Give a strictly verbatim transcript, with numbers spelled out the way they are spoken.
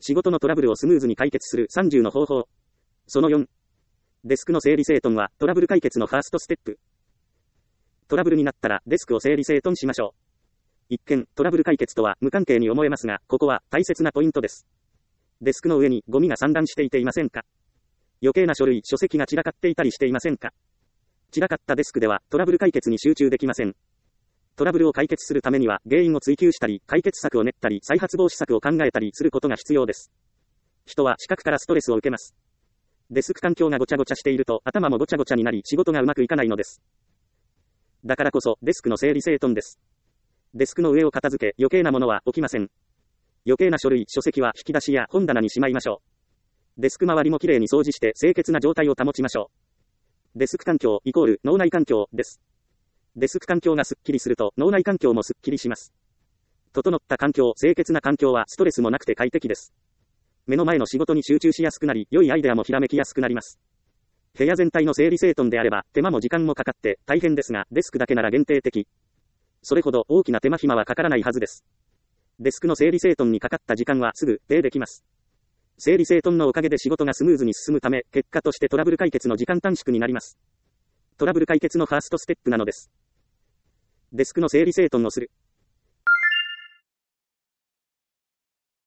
仕事のトラブルをスムーズに解決するさんじゅうの方法。そのよん。デスクの整理整頓はトラブル解決のファーストステップ。トラブルになったらデスクを整理整頓しましょう。一見、トラブル解決とは無関係に思えますが、ここは大切なポイントです。デスクの上にゴミが散乱していていませんか？余計な書類、書籍が散らかっていたりしていませんか？散らかったデスクではトラブル解決に集中できません。トラブルを解決するためには原因を追求したり、解決策を練ったり、再発防止策を考えたりすることが必要です。人は視覚からストレスを受けます。デスク環境がごちゃごちゃしていると頭もごちゃごちゃになり仕事がうまくいかないのです。だからこそデスクの整理整頓です。デスクの上を片付け余計なものは置きません。余計な書類、書籍は引き出しや本棚にしまいましょう。デスク周りもきれいに掃除して清潔な状態を保ちましょう。デスク環境イコール脳内環境です。デスク環境がスッキリすると脳内環境もスッキリします。整った環境、清潔な環境はストレスもなくて快適です。目の前の仕事に集中しやすくなり、良いアイデアもひらめきやすくなります。部屋全体の整理整頓であれば手間も時間もかかって大変ですが、デスクだけなら限定的。それほど大きな手間暇はかからないはずです。デスクの整理整頓にかかった時間はすぐペイできます。整理整頓のおかげで仕事がスムーズに進むため、結果としてトラブル解決の時間短縮になります。トラブル解決のファーストステップなのです。デスクの整理整頓をする。